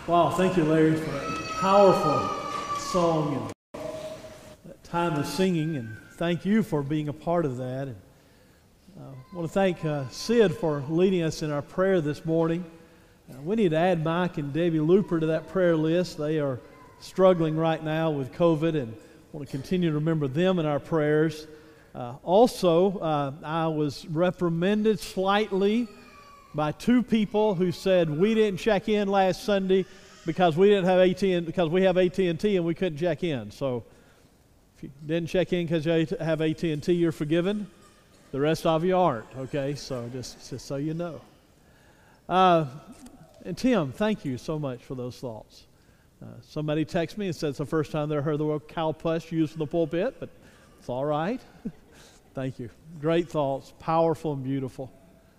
Wow, thank you, Larry, for that powerful song and that time of singing, and thank you for being a part of that. And I want to thank Sid for leading us in our prayer this morning. We need to add Mike and Debbie Looper to that prayer list. They are struggling right now with COVID, and I want to continue to remember them in our prayers. Also, I was reprimanded slightly by two people who said we didn't check in last Sunday because we didn't have because we have AT&T and we couldn't check in. So if you didn't check in because you have AT&T, you're forgiven. The rest of you aren't. Okay, so just so you know. And Tim, thank you so much for those thoughts. Somebody texted me and said it's the first time they heard the word cowpuss used in the pulpit, but it's all right. Thank you. Great thoughts, powerful and beautiful.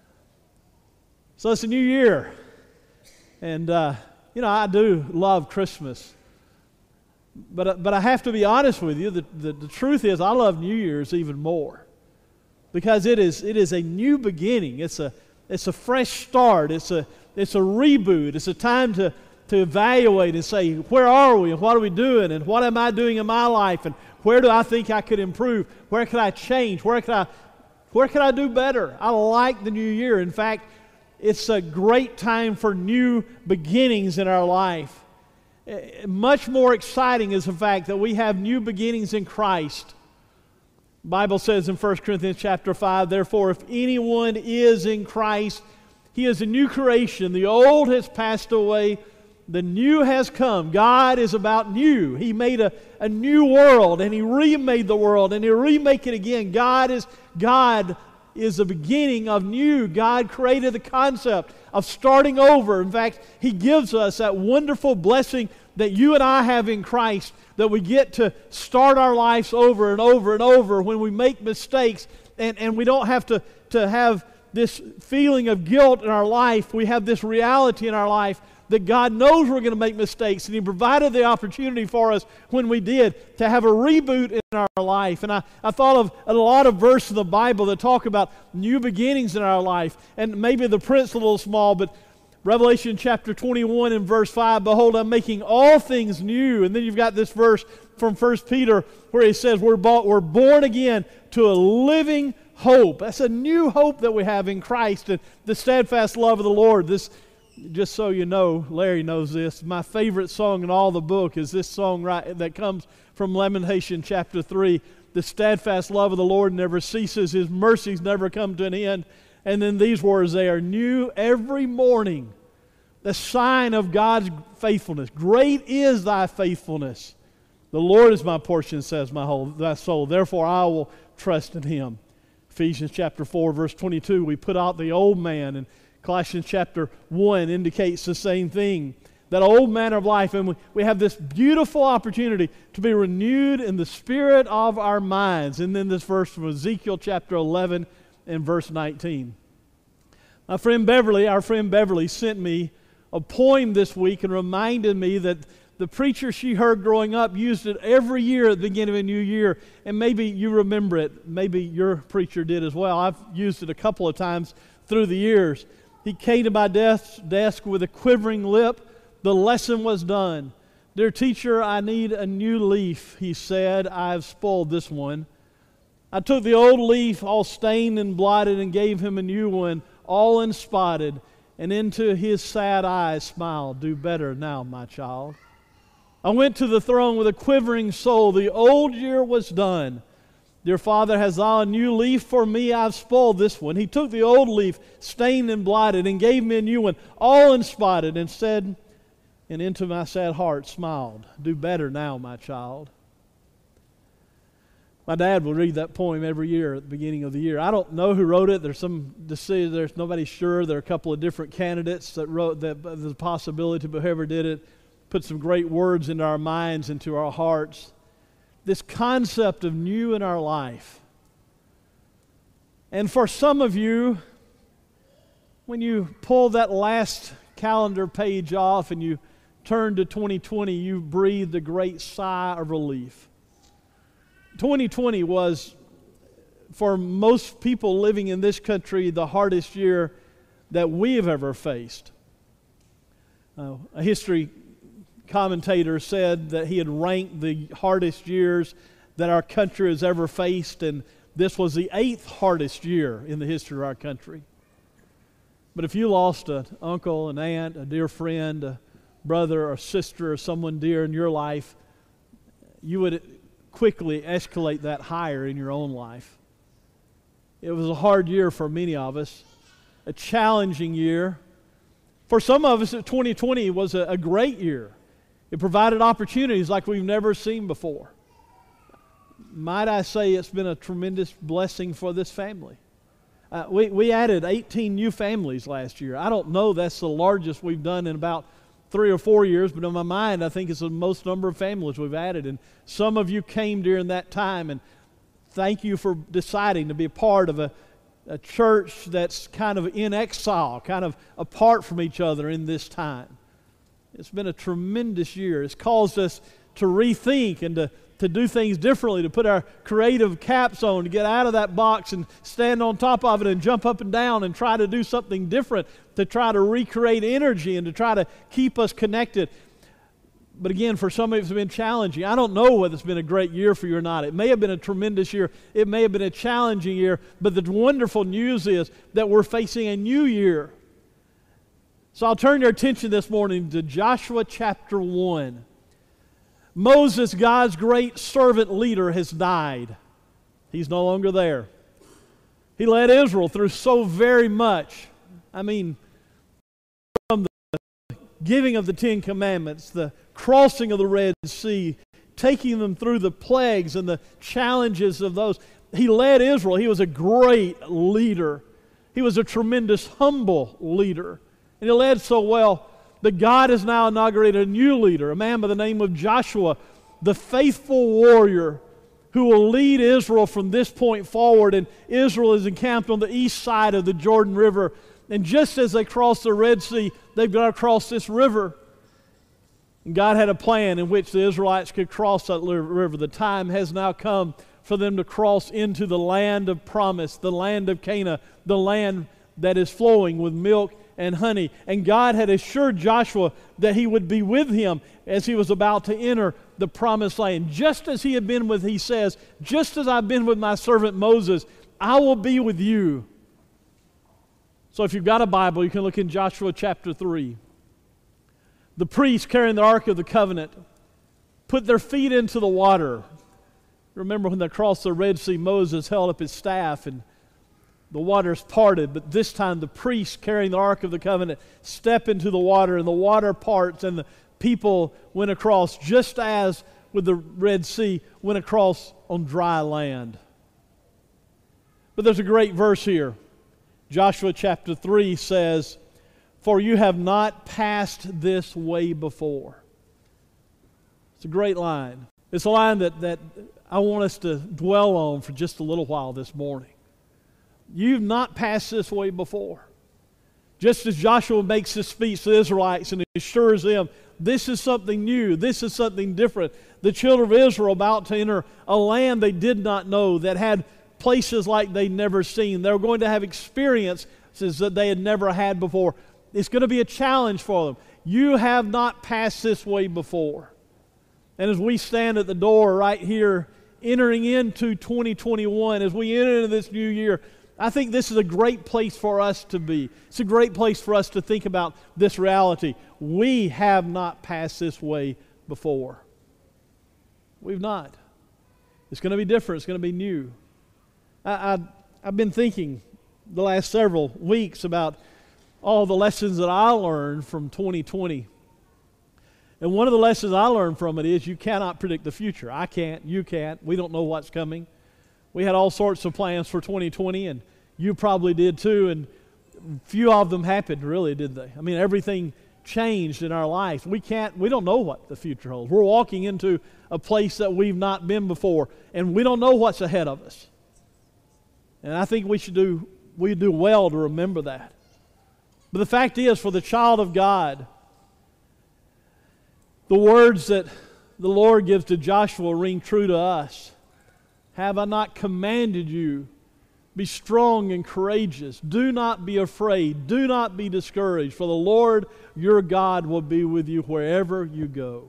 So it's a new year, and I do love Christmas, but I have to be honest with you. The truth is, I love New Year's even more because it is a new beginning. It's a fresh start. It's a reboot. It's a time to evaluate and say, where are we and what are we doing and what am I doing in my life and where do I think I could improve? Where could I change? Where could I do better? I like the new year. In fact, it's a great time for new beginnings in our life. Much more exciting is the fact that we have new beginnings in Christ. The Bible says in 1 Corinthians chapter 5, therefore, if anyone is in Christ, he is a new creation. The old has passed away. The new has come. God is about new. He made a new world, and He remade the world, and He'll remake it again. God is the beginning of new. God created the concept of starting over. In fact, He gives us that wonderful blessing that you and I have in Christ, that we get to start our lives over and over and over when we make mistakes, and we don't have to have this feeling of guilt in our life. We have this reality in our life that God knows we're going to make mistakes, and He provided the opportunity for us when we did to have a reboot in our life. And I thought of a lot of verses in the Bible that talk about new beginnings in our life, and maybe the print's a little small, but Revelation chapter 21 and verse 5, behold, I'm making all things new. And then you've got this verse from 1 Peter where he says we're born again to a living hope. That's a new hope that we have in Christ and the steadfast love of the Lord. This, just so you know, Larry knows this, my favorite song in all the book is this song that comes from Lamentation chapter 3. The steadfast love of the Lord never ceases. His mercies never come to an end. And then these words, they are new every morning. The sign of God's faithfulness. Great is thy faithfulness. The Lord is my portion, says thy soul. Therefore I will trust in Him. Ephesians chapter 4, verse 22, we put out the old man. And Colossians chapter 1 indicates the same thing. That old manner of life. And we have this beautiful opportunity to be renewed in the spirit of our minds. And then this verse from Ezekiel chapter 11 and verse 19. Our friend Beverly sent me a poem this week and reminded me that the preacher she heard growing up used it every year at the beginning of a new year. And maybe you remember it. Maybe your preacher did as well. I've used it a couple of times through the years. He came to my desk with a quivering lip. The lesson was done. Dear teacher, I need a new leaf, he said. I've spoiled this one. I took the old leaf, all stained and blotted, and gave him a new one, all unspotted, and into his sad eyes smiled, do better now, my child. I went to the throne with a quivering soul. The old year was done. Dear Father, has thou a new leaf for me? I've spoiled this one. He took the old leaf, stained and blotted, and gave me a new one, all unspotted, and said, and into my sad heart smiled, do better now, my child. My dad will read that poem every year at the beginning of the year. I don't know who wrote it. There's nobody sure. There are a couple of different candidates that wrote that. There's a possibility, but whoever did it put some great words into our minds, into our hearts. This concept of new in our life. And for some of you, when you pull that last calendar page off and you turn to 2020, you breathed a great sigh of relief. 2020 was, for most people living in this country, the hardest year that we have ever faced. A history commentator said that he had ranked the hardest years that our country has ever faced, and this was the 8th hardest year in the history of our country. But if you lost an uncle, an aunt, a dear friend, a brother or sister or someone dear in your life, you would quickly escalate that higher in your own life. It was a hard year for many of us, a challenging year. For some of us, 2020 was a great year. It provided opportunities like we've never seen before. Might I say it's been a tremendous blessing for this family. We added 18 new families last year. I don't know that's the largest we've done in about 3 or 4 years, but in my mind I think it's the most number of families we've added. And some of you came during that time, and thank you for deciding to be a part of a church that's kind of in exile, kind of apart from each other in this time. It's been a tremendous year. It's caused us to rethink and to do things differently, to put our creative caps on, to get out of that box and stand on top of it and jump up and down and try to do something different, to try to recreate energy and to try to keep us connected. But again, for some of it's been challenging. I don't know whether it's been a great year for you or not. It may have been a tremendous year. It may have been a challenging year. But the wonderful news is that we're facing a new year. So I'll turn your attention this morning to Joshua chapter 1. Moses, God's great servant leader, has died. He's no longer there. He led Israel through so very much. I mean, from the giving of the 10 Commandments, the crossing of the Red Sea, taking them through the plagues and the challenges of those. He led Israel. He was a great leader. He was a tremendous, humble leader. And he led so well that God has now inaugurated a new leader, a man by the name of Joshua, the faithful warrior who will lead Israel from this point forward. And Israel is encamped on the east side of the Jordan River. And just as they cross the Red Sea, they've got to cross this river. And God had a plan in which the Israelites could cross that river. The time has now come for them to cross into the land of promise, the land of Canaan, the land that is flowing with milk and honey. And God had assured Joshua that He would be with him as he was about to enter the promised land. Just as He had been with, He says, just as I've been with my servant Moses, I will be with you. So if you've got a Bible, you can look in Joshua chapter 3. The priests carrying the Ark of the Covenant put their feet into the water. Remember when they crossed the Red Sea, Moses held up his staff and the waters parted, but this time the priests carrying the Ark of the Covenant step into the water, and the water parts, and the people went across, just as with the Red Sea went across on dry land. But there's a great verse here. Joshua chapter 3 says, "For you have not passed this way before." It's a great line. It's a line that I want us to dwell on for just a little while this morning. You've not passed this way before. Just as Joshua makes this speech to the Israelites and assures them, this is something new, this is something different. The children of Israel about to enter a land they did not know, that had places like they'd never seen. They were going to have experiences that they had never had before. It's going to be a challenge for them. You have not passed this way before. And as we stand at the door right here, entering into 2021, as we enter into this new year, I think this is a great place for us to be. It's a great place for us to think about this reality. We have not passed this way before. We've not. It's going to be different. It's going to be new. I've been thinking the last several weeks about all the lessons that I learned from 2020. And one of the lessons I learned from it is you cannot predict the future. I can't. You can't. We don't know what's coming. We had all sorts of plans for 2020, and you probably did too, and few of them happened, really, did they? I mean, everything changed in our life. We don't know what the future holds. We're walking into a place that we've not been before, and we don't know what's ahead of us. And I think we do well to remember that. But the fact is, for the child of God, the words that the Lord gives to Joshua ring true to us. Have I not commanded you Be strong and courageous. Do not be afraid. Do not be discouraged, for the Lord your God will be with you wherever you go.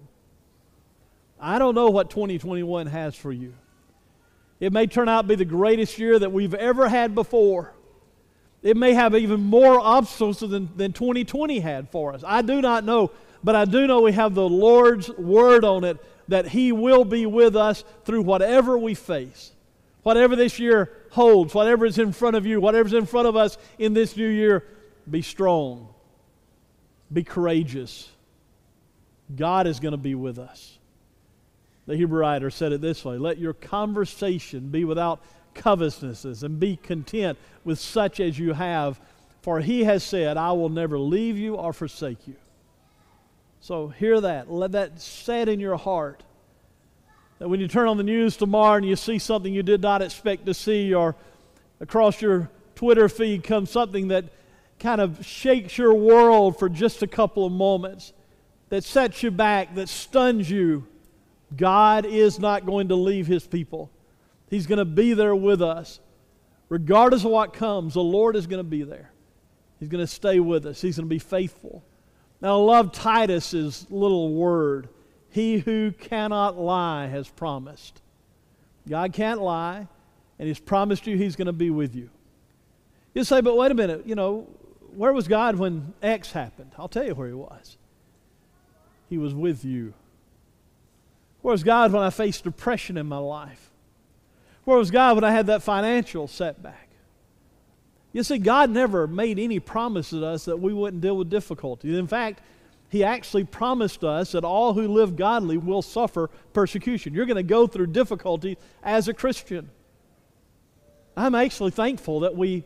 I don't know what 2021 has for you. It may turn out to be the greatest year that we've ever had before. It may have even more obstacles than 2020 had for us. I do not know, but I do know we have the Lord's word on it that He will be with us through whatever we face. Whatever this year holds, whatever is in front of you, whatever's in front of us in this new year, be strong. Be courageous. God is going to be with us. The Hebrew writer said it this way: let your conversation be without covetousness, and be content with such as you have, for He has said, I will never leave you or forsake you. So hear that. Let that set in your heart. That when you turn on the news tomorrow and you see something you did not expect to see, or across your Twitter feed comes something that kind of shakes your world for just a couple of moments, that sets you back, that stuns you, God is not going to leave His people. He's going to be there with us. Regardless of what comes, the Lord is going to be there. He's going to stay with us. He's going to be faithful. Now, I love Titus's little word. He who cannot lie has promised. God can't lie, and He's promised you He's going to be with you. You say, but wait a minute, where was God when X happened? I'll tell you where He was. He was with you. Where was God when I faced depression in my life? Where was God when I had that financial setback? You see, God never made any promises to us that we wouldn't deal with difficulties. In fact, He actually promised us that all who live godly will suffer persecution. You're going to go through difficulty as a Christian. I'm actually thankful that we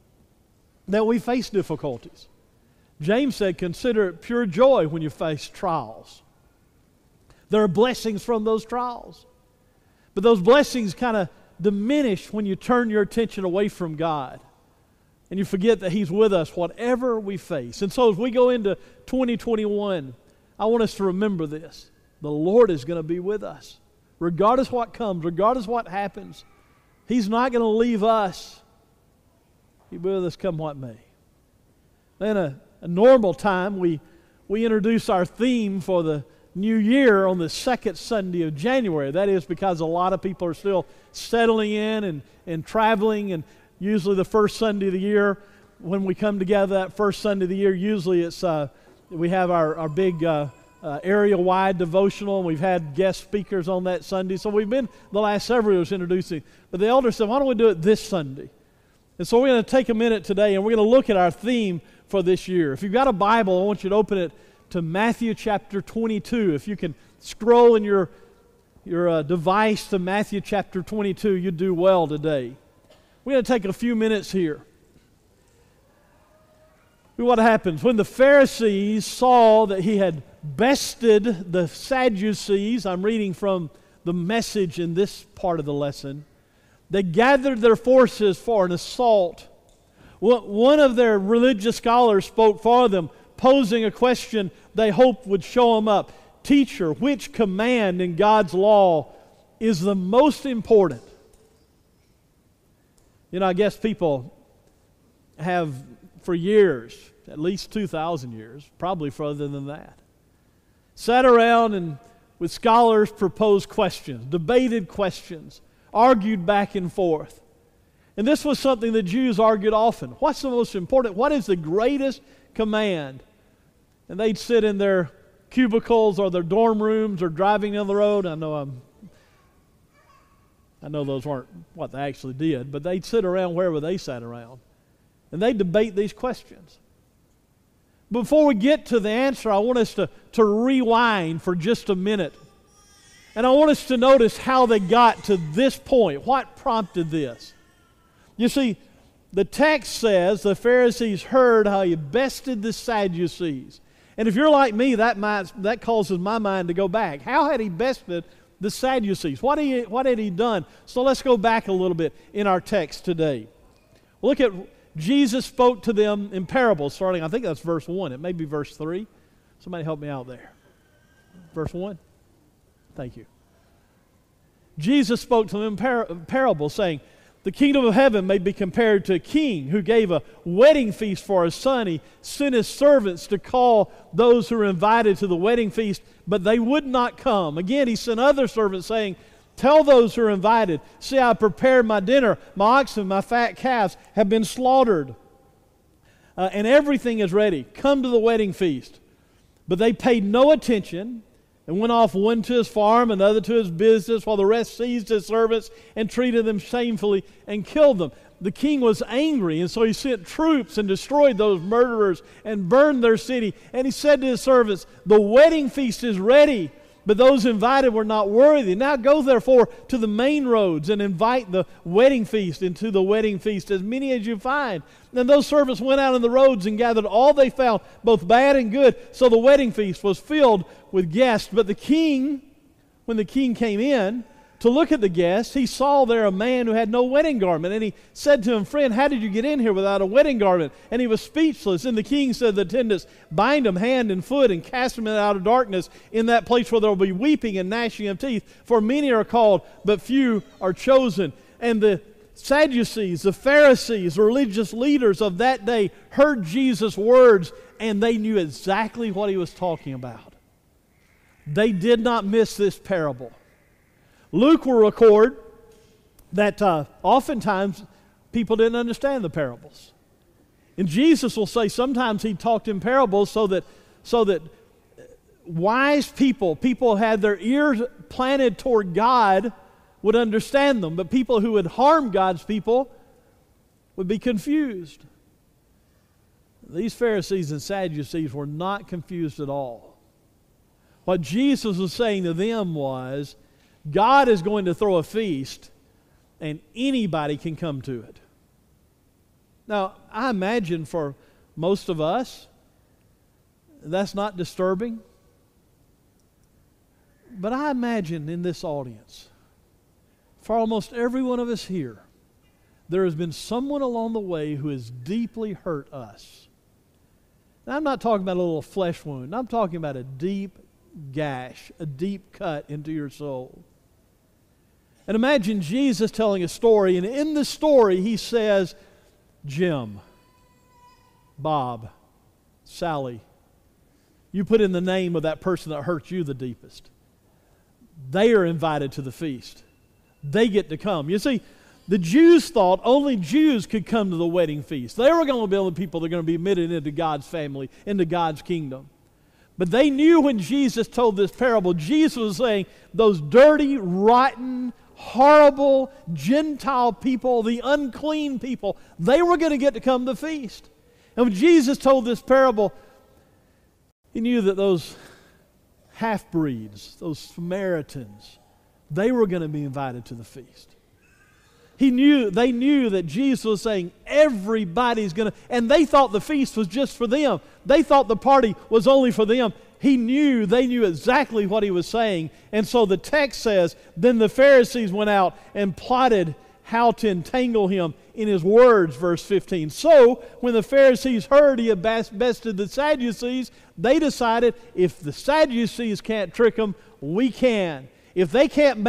face difficulties. James said, consider it pure joy when you face trials. There are blessings from those trials. But those blessings kind of diminish when you turn your attention away from God and you forget that He's with us whatever we face. And so as we go into 2021, I want us to remember this. The Lord is going to be with us. Regardless what comes, regardless what happens, He's not going to leave us. He'll be with us come what may. In a normal time, we introduce our theme for the New Year on the second Sunday of January. That is because a lot of people are still settling in and traveling, and usually the first Sunday of the year, when we come together that first Sunday of the year, usually it's we have our big area-wide devotional, and we've had guest speakers on that Sunday. So we've been the last several years introducing. But the elders said, why don't we do it this Sunday? And so we're going to take a minute today, and we're going to look at our theme for this year. If you've got a Bible, I want you to open it to Matthew chapter 22. If you can scroll in your device to Matthew chapter 22, you do well today. We're going to take a few minutes here. What happens? When the Pharisees saw that He had bested the Sadducees, I'm reading from the Message in this part of the lesson, they gathered their forces for an assault. One of their religious scholars spoke for them, posing a question they hoped would show them up. Teacher, which command in God's law is the most important? I guess people have for years, at least 2,000 years, probably further than that, sat around and with scholars proposed questions, debated questions, argued back and forth. And this was something the Jews argued often. What's the most important? What is the greatest command? And they'd sit in their cubicles or their dorm rooms or driving down the road. I know those weren't what they actually did, but they'd sit around wherever they sat around, and they'd debate these questions. Before we get to the answer, I want us to rewind for just a minute. And I want us to notice how they got to this point. What prompted this? You see, the text says the Pharisees heard how He bested the Sadducees. And if you're like me, that causes my mind to go back. How had He bested the Sadducees? What had He done? So let's go back a little bit in our text today. Look at Jesus spoke to them in parables, starting, I think that's verse 1. It may be verse 3. Somebody help me out there. Verse 1. Thank you. Jesus spoke to them in parables, saying, The kingdom of heaven may be compared to a king who gave a wedding feast for his son. He sent his servants to call those who were invited to the wedding feast, but they would not come. Again, he sent other servants saying, tell those who are invited, see, I prepared my dinner. My oxen, my fat calves have been slaughtered, and everything is ready. Come to the wedding feast. But they paid no attention and went off, one to his farm, another to his business, while the rest seized his servants and treated them shamefully and killed them. The king was angry, and so he sent troops and destroyed those murderers and burned their city. And he said to his servants, the wedding feast is ready, but those invited were not worthy. Now go therefore to the main roads and invite the wedding feast into the wedding feast, as many as you find. And those servants went out on the roads and gathered all they found, both bad and good. So the wedding feast was filled with guests. But the king, when the king came in to look at the guests, he saw there a man who had no wedding garment. And he said to him, friend, how did you get in here without a wedding garment? And he was speechless. And the king said to the attendants, bind him hand and foot and cast him out of darkness in that place where there will be weeping and gnashing of teeth. For many are called, but few are chosen. And the Sadducees, the Pharisees, the religious leaders of that day heard Jesus' words, and they knew exactly what he was talking about. They did not miss this parable. Luke will record that oftentimes people didn't understand the parables. And Jesus will say sometimes he talked in parables so that wise people who had their ears planted toward God, would understand them. But people who would harm God's people would be confused. These Pharisees and Sadducees were not confused at all. What Jesus was saying to them was, God is going to throw a feast, and anybody can come to it. Now, I imagine for most of us, that's not disturbing. But I imagine in this audience, for almost every one of us here, there has been someone along the way who has deeply hurt us. Now, I'm not talking about a little flesh wound. I'm talking about a deep gash, a deep cut into your soul. And imagine Jesus telling a story, and in the story he says, Jim, Bob, Sally, you put in the name of that person that hurt you the deepest. They are invited to the feast. They get to come. You see, the Jews thought only Jews could come to the wedding feast. They were going to be the only people that are going to be admitted into God's family, into God's kingdom. But they knew when Jesus told this parable, Jesus was saying those dirty, rotten, horrible Gentile people, the unclean people, they were going to get to come to the feast. And when Jesus told this parable, he knew that those half-breeds, those Samaritans, they were going to be invited to the feast. They knew that Jesus was saying everybody's going to, and they thought the feast was just for them. They thought the party was only for them. They knew exactly what he was saying. And so the text says, then the Pharisees went out and plotted how to entangle him in his words, verse 15. So when the Pharisees heard he had bested the Sadducees, they decided if the Sadducees can't trick them, we can. If they can't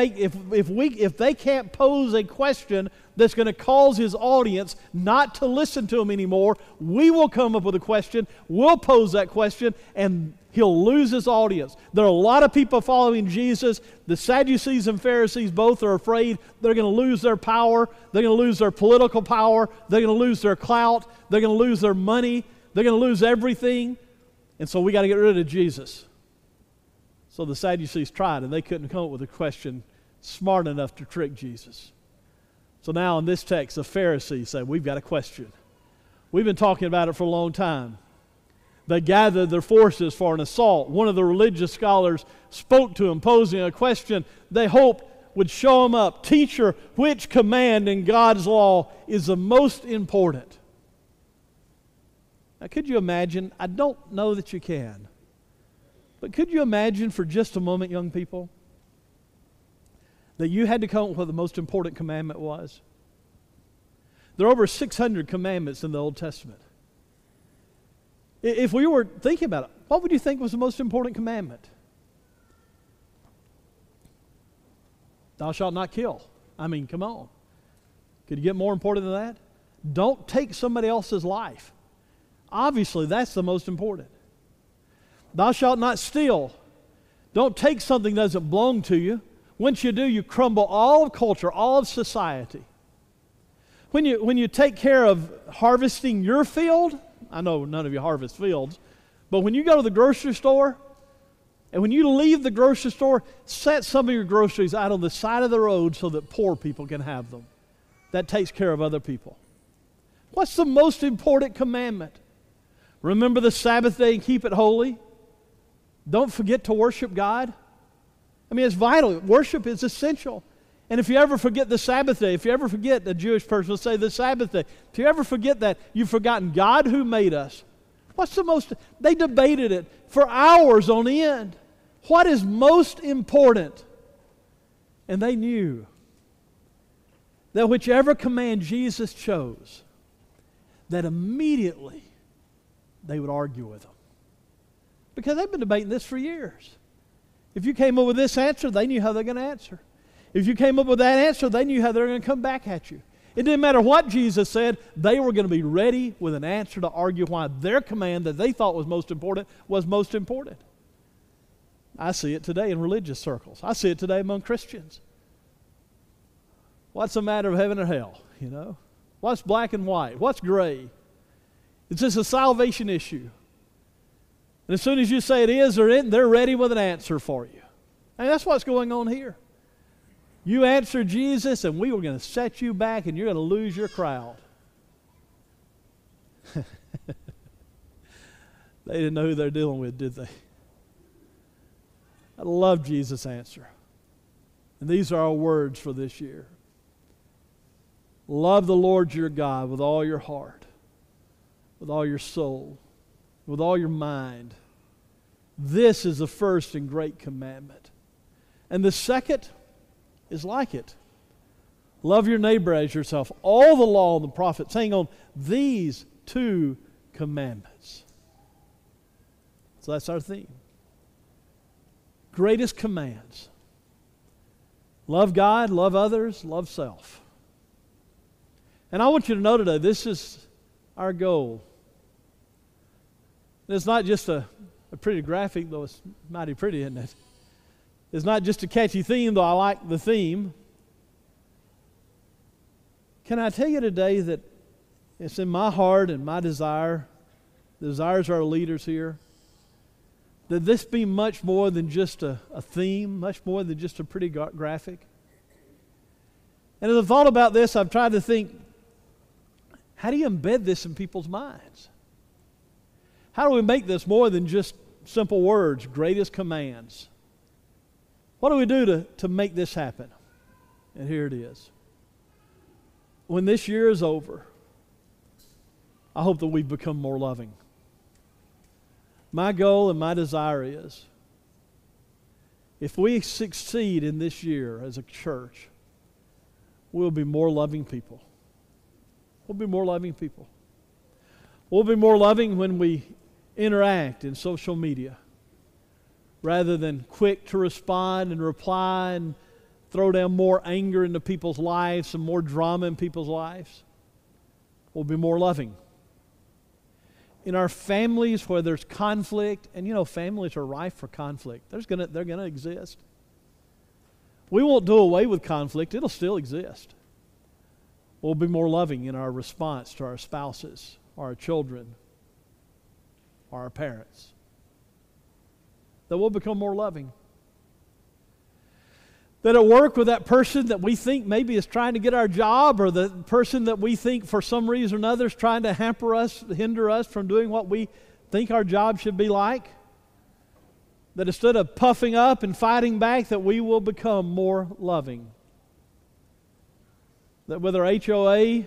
pose a question that's going to cause his audience not to listen to him anymore, we will come up with a question, we'll pose that question, and he'll lose his audience. There are a lot of people following Jesus. The Sadducees and Pharisees both are afraid they're going to lose their power, they're going to lose their political power, they're going to lose their clout, they're going to lose their money, they're going to lose everything. And so we got to get rid of Jesus. So the Sadducees tried, and they couldn't come up with a question smart enough to trick Jesus. So now in this text, the Pharisees say, we've got a question. We've been talking about it for a long time. They gathered their forces for an assault. One of the religious scholars spoke to him, posing a question they hoped would show him up. Teacher, which command in God's law is the most important? Now, could you imagine? I don't know that you can. But could you imagine for just a moment, young people, that you had to come up with what the most important commandment was? There are over 600 commandments in the Old Testament. If we were thinking about it, what would you think was the most important commandment? Thou shalt not kill. I mean, come on. Could you get more important than that? Don't take somebody else's life. Obviously, that's the most important. Thou shalt not steal. Don't take something that doesn't belong to you. Once you do, you crumble all of culture, all of society. When you take care of harvesting your field, I know none of you harvest fields, but when you go to the grocery store, and when you leave the grocery store, set some of your groceries out on the side of the road so that poor people can have them. That takes care of other people. What's the most important commandment? Remember the Sabbath day and keep it holy. Don't forget to worship God. I mean, it's vital. Worship is essential. And if you ever forget the Sabbath day, if you ever forget, a Jewish person will say the Sabbath day, if you ever forget that, you've forgotten God who made us. They debated it for hours on end. What is most important? And they knew that whichever command Jesus chose, that immediately they would argue with him. Because they've been debating this for years. If you came up with this answer, they knew how they're going to answer. If you came up with that answer, they knew how they're going to come back at you. It didn't matter what Jesus said, they were going to be ready with an answer to argue why their command that they thought was most important was most important. I see it today in religious circles. I see it today among Christians. What's the matter of heaven or hell? You know? What's black and white? What's gray? It's just a salvation issue. And as soon as you say it is or isn't, they're ready with an answer for you. And that's what's going on here. You answer Jesus, and we were going to set you back, and you're going to lose your crowd. They didn't know who they're dealing with, did they? I love Jesus' answer. And these are our words for this year. Love the Lord your God with all your heart, with all your soul, with all your mind. This is the first and great commandment. And the second is like it. Love your neighbor as yourself. All the law and the prophets hang on these two commandments. So that's our theme. Greatest commands. Love God, love others, love self. And I want you to know today, this is our goal. And it's not just a pretty graphic, though it's mighty pretty, isn't it? It's not just a catchy theme, though I like the theme. Can I tell you today that it's in my heart and my desire, the desires of our leaders here, that this be much more than just a theme, much more than just a pretty graphic. And as I've thought about this, I've tried to think, how do you embed this in people's minds? How do we make this more than just simple words, greatest commands? What do we do to make this happen? And here it is. When this year is over, I hope that we've become more loving. My goal and my desire is, if we succeed in this year as a church, we'll be more loving people. We'll be more loving people. We'll be more loving when we interact in social media, rather than quick to respond and reply and throw down more anger into people's lives and more drama in people's lives. We'll be more loving. In our families where there's conflict, and you know families are rife for conflict. They're going to exist. We won't do away with conflict. It'll still exist. We'll be more loving in our response to our spouses, our children, or our parents. That we'll become more loving. That at work with that person that we think maybe is trying to get our job, or the person that we think for some reason or another is trying to hinder us from doing what we think our job should be like, that instead of puffing up and fighting back, that we will become more loving. That with our HOA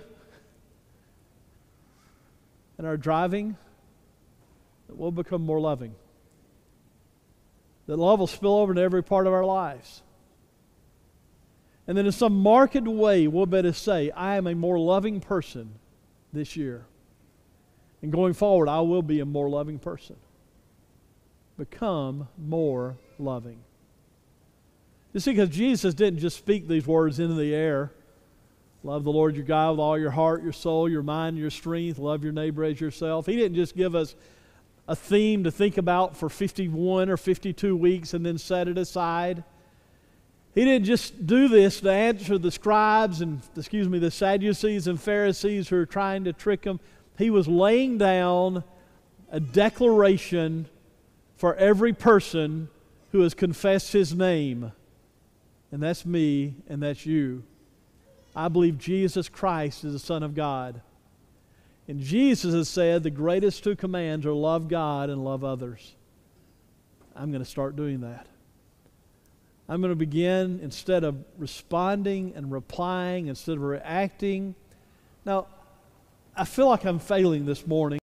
and our driving, that we'll become more loving. That love will spill over into every part of our lives. And then in some marked way, we'll better say, I am a more loving person this year. And going forward, I will be a more loving person. Become more loving. You see, because Jesus didn't just speak these words into the air Love the Lord your God with all your heart, your soul, your mind, your strength. Love your neighbor as yourself. He didn't just give us a theme to think about for 51 or 52 weeks and then set it aside. He didn't just do this to answer the scribes and, the Sadducees and Pharisees who are trying to trick him. He was laying down a declaration for every person who has confessed His name. And that's me, and that's you. I believe Jesus Christ is the Son of God. And Jesus has said the greatest two commands are love God and love others. I'm going to start doing that. I'm going to begin, instead of responding and replying, instead of reacting. Now, I feel like I'm failing this morning.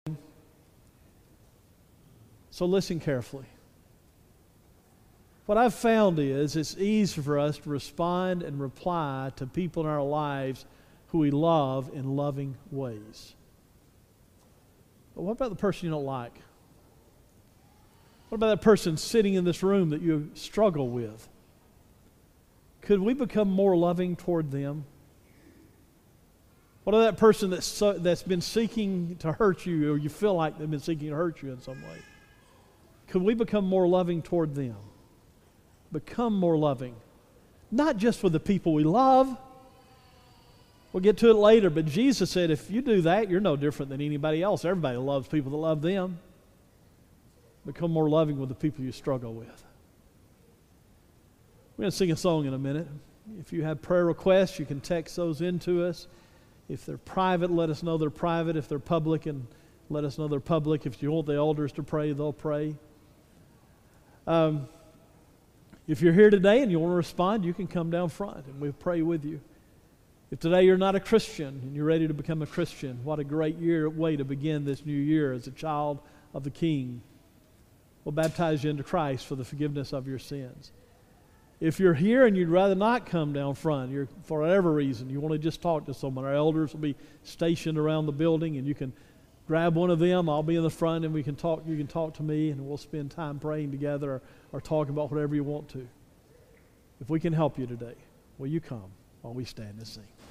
So listen carefully. What I've found is it's easy for us to respond and reply to people in our lives who we love in loving ways. But what about the person you don't like? What about that person sitting in this room that you struggle with? Could we become more loving toward them? What about that person that's been seeking to hurt you, or you feel like they've been seeking to hurt you in some way? Could we become more loving toward them? Become more loving. Not just with the people we love. We'll get to it later, but Jesus said if you do that, you're no different than anybody else. Everybody loves people that love them. Become more loving with the people you struggle with. We're going to sing a song in a minute. If you have prayer requests, you can text those in to us. If they're private, let us know they're private. If they're public, and let us know they're public. If you want the elders to pray, they'll pray. If you're here today and you want to respond, you can come down front and we'll pray with you. If today you're not a Christian and you're ready to become a Christian, what a great way to begin this new year as a child of the King. We'll baptize you into Christ for the forgiveness of your sins. If you're here and you'd rather not come down front, for whatever reason, you want to just talk to someone, our elders will be stationed around the building and you can grab one of them. I'll be in the front and we can talk. You can talk to me and we'll spend time praying together or talking about whatever you want to. If we can help you today, will you come while we stand and sing?